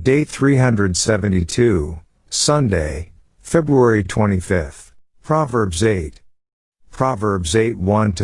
Day 372, Sunday, February 25th. Proverbs 8. Proverbs 8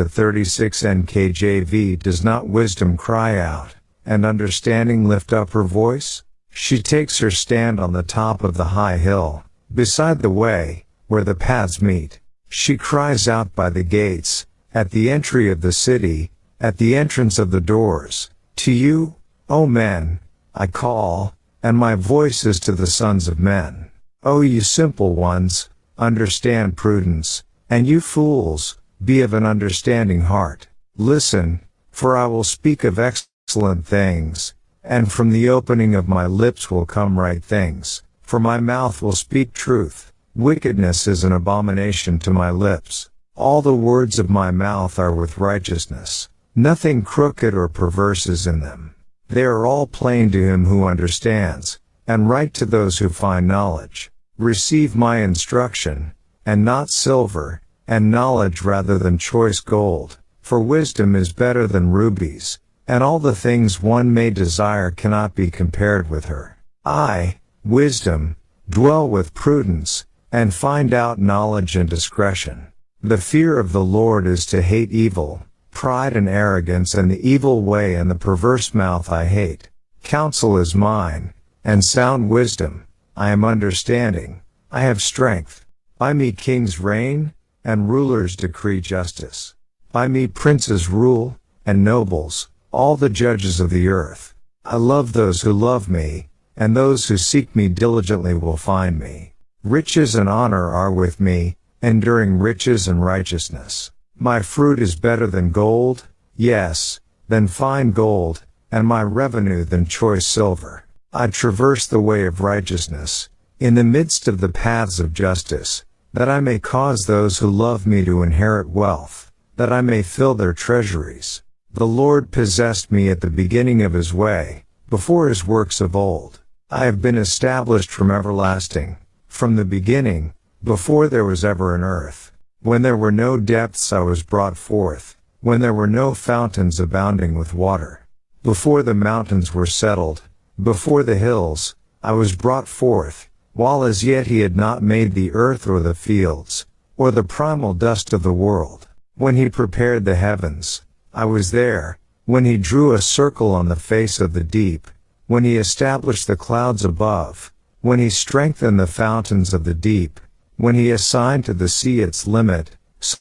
1-36 NKJV. Does not wisdom cry out, and understanding lift up her voice? She takes her stand on the top of the high hill, beside the way, where the paths meet. She cries out by the gates, at the entry of the city, at the entrance of the doors. To you, O men, I call, and my voice is to the sons of men. O you simple ones, understand prudence, and you fools, be of an understanding heart. Listen, for I will speak of excellent things, and from the opening of my lips will come right things, for my mouth will speak truth. Wickedness is an abomination to my lips. All the words of my mouth are with righteousness. Nothing crooked or perverse is in them. They are all plain to him who understands, and right to those who find knowledge. Receive my instruction, and not silver, and knowledge rather than choice gold, for wisdom is better than rubies, and all the things one may desire cannot be compared with her. I, wisdom, dwell with prudence, and find out knowledge and discretion. The fear of the Lord is to hate evil, pride and arrogance and the evil way and the perverse mouth I hate. Counsel is mine, and sound wisdom, I am understanding, I have strength. By me kings reign, and rulers decree justice. By me princes rule, and nobles, all the judges of the earth. I love those who love me, and those who seek me diligently will find me. Riches and honor are with me, enduring riches and righteousness. My fruit is better than gold, yes, than fine gold, and my revenue than choice silver. I traverse the way of righteousness, in the midst of the paths of justice, that I may cause those who love me to inherit wealth, that I may fill their treasuries. The Lord possessed me at the beginning of his way, before his works of old. I have been established from everlasting, from the beginning, before there was ever an earth. When there were no depths I was brought forth, when there were no fountains abounding with water. Before the mountains were settled, before the hills, I was brought forth, while as yet he had not made the earth or the fields, or the primal dust of the world. When he prepared the heavens, I was there, when he drew a circle on the face of the deep, when he established the clouds above, when he strengthened the fountains of the deep, when he assigned to the sea its limit, so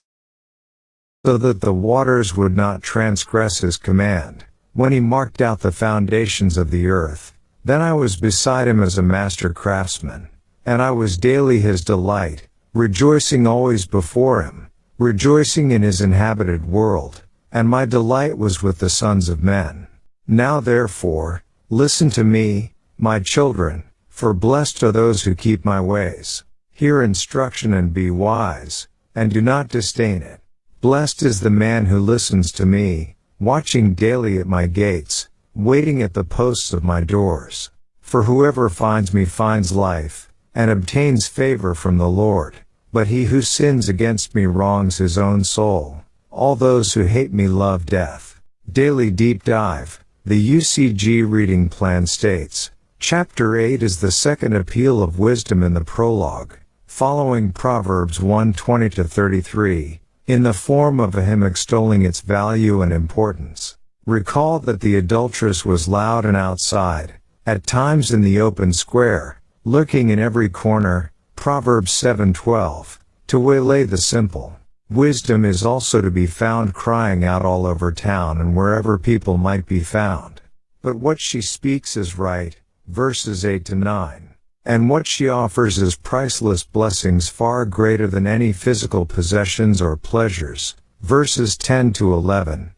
that the waters would not transgress his command, when he marked out the foundations of the earth. Then I was beside him as a master craftsman, and I was daily his delight, rejoicing always before him, rejoicing in his inhabited world, and my delight was with the sons of men. Now therefore, listen to me, my children, for blessed are those who keep my ways. Hear instruction and be wise, and do not disdain it. Blessed is the man who listens to me, watching daily at my gates, waiting at the posts of my doors. For whoever finds me finds life, and obtains favor from the Lord. But he who sins against me wrongs his own soul. All those who hate me love death. Daily Deep Dive. The UCG reading plan states, Chapter 8 is the second appeal of wisdom in the prologue, following Proverbs 1:20-33, in the form of a hymn extolling its value and importance. Recall that the adulteress was loud and outside, at times in the open square, lurking in every corner, Proverbs 7:12, to waylay the simple. Wisdom is also to be found crying out all over town and wherever people might be found. But what she speaks is right, verses 8-9. And what she offers is priceless blessings far greater than any physical possessions or pleasures, verses 10-11,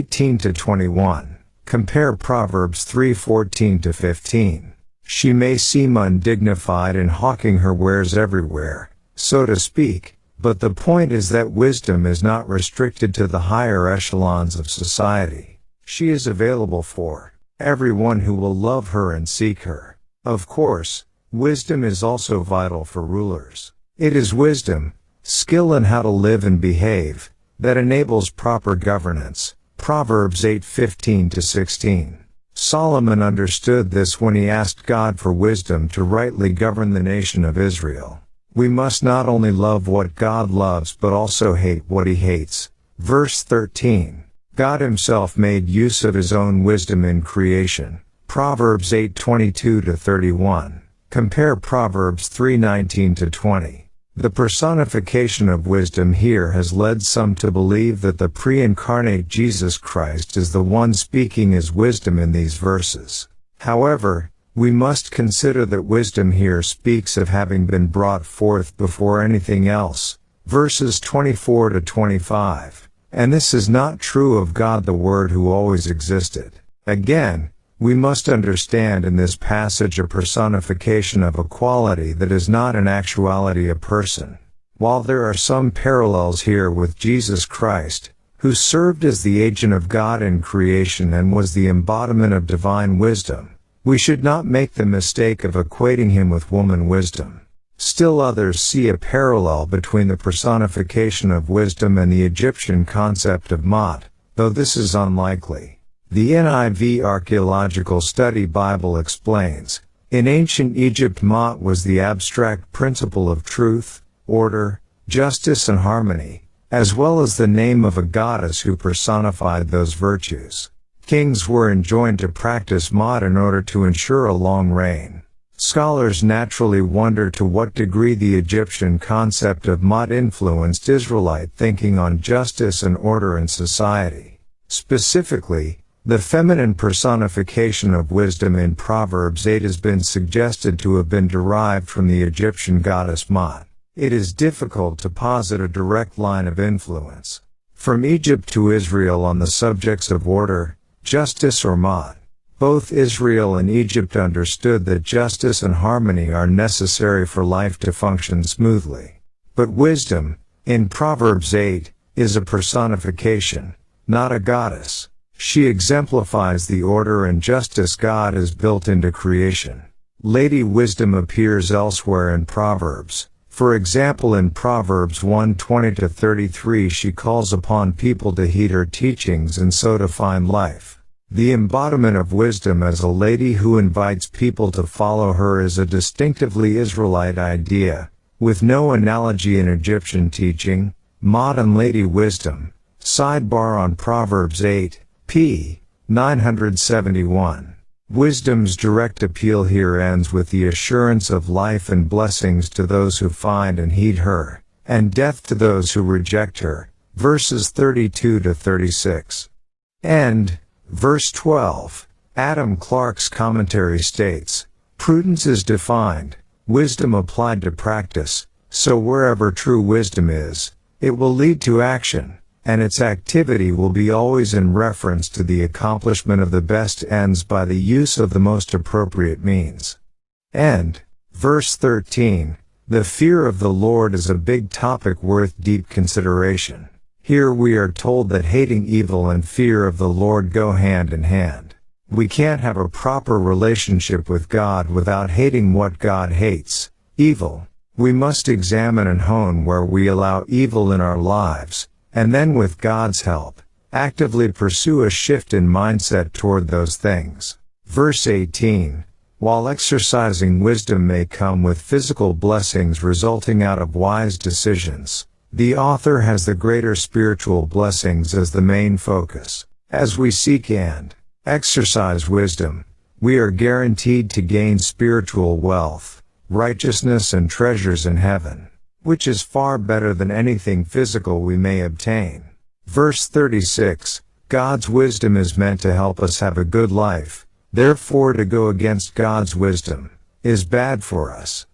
18-21. Compare Proverbs 3:14-15. She may seem undignified in hawking her wares everywhere, so to speak, but the point is that wisdom is not restricted to the higher echelons of society. She is available for everyone who will love her and seek her. Of course, wisdom is also vital for rulers. It is wisdom, skill in how to live and behave, that enables proper governance. Proverbs 8:15-16. Solomon understood this when he asked God for wisdom to rightly govern the nation of Israel. We must not only love what God loves but also hate what he hates. Verse 13. God himself made use of his own wisdom in creation. Proverbs 8:22-31. Compare Proverbs 3:19-20. The personification of wisdom here has led some to believe that the pre-incarnate Jesus Christ is the one speaking as wisdom in these verses. However, we must consider that wisdom here speaks of having been brought forth before anything else. Verses 24-25. And this is not true of God the Word who always existed. Again, we must understand in this passage a personification of a quality that is not in actuality a person. While there are some parallels here with Jesus Christ, who served as the agent of God in creation and was the embodiment of divine wisdom, we should not make the mistake of equating him with woman wisdom. Still others see a parallel between the personification of wisdom and the Egyptian concept of Ma'at, though this is unlikely. The NIV Archaeological Study Bible explains, in ancient Egypt Ma'at was the abstract principle of truth, order, justice and harmony, as well as the name of a goddess who personified those virtues. Kings were enjoined to practice Ma'at in order to ensure a long reign. Scholars naturally wonder to what degree the Egyptian concept of Ma'at influenced Israelite thinking on justice and order in society. Specifically, the feminine personification of wisdom in Proverbs 8 has been suggested to have been derived from the Egyptian goddess Ma'at. It is difficult to posit a direct line of influence from Egypt to Israel on the subjects of order, justice or Ma'at. Both Israel and Egypt understood that justice and harmony are necessary for life to function smoothly. But wisdom, in Proverbs 8, is a personification, not a goddess. She exemplifies the order and justice God has built into creation. Lady Wisdom appears elsewhere in Proverbs. For example, in Proverbs 1:20-33 she calls upon people to heed her teachings and so to find life. The embodiment of wisdom as a lady who invites people to follow her is a distinctively Israelite idea, with no analogy in Egyptian teaching. Ma'at and Lady Wisdom. Sidebar on Proverbs 8, p. 971. Wisdom's direct appeal here ends with the assurance of life and blessings to those who find and heed her, and death to those who reject her. Verses 32-36. End. Verse 12. Adam Clarke's commentary states, prudence is defined, wisdom applied to practice, so wherever true wisdom is, it will lead to action, and its activity will be always in reference to the accomplishment of the best ends by the use of the most appropriate means. End. Verse 13. The fear of the Lord is a big topic worth deep consideration. Here we are told that hating evil and fear of the Lord go hand in hand. We can't have a proper relationship with God without hating what God hates, evil. We must examine and hone where we allow evil in our lives, and then with God's help, actively pursue a shift in mindset toward those things. Verse 18. While exercising wisdom may come with physical blessings resulting out of wise decisions, the author has the greater spiritual blessings as the main focus. As we seek and exercise wisdom, we are guaranteed to gain spiritual wealth, righteousness and treasures in heaven, which is far better than anything physical we may obtain. Verse 36. God's wisdom is meant to help us have a good life, therefore to go against God's wisdom is bad for us.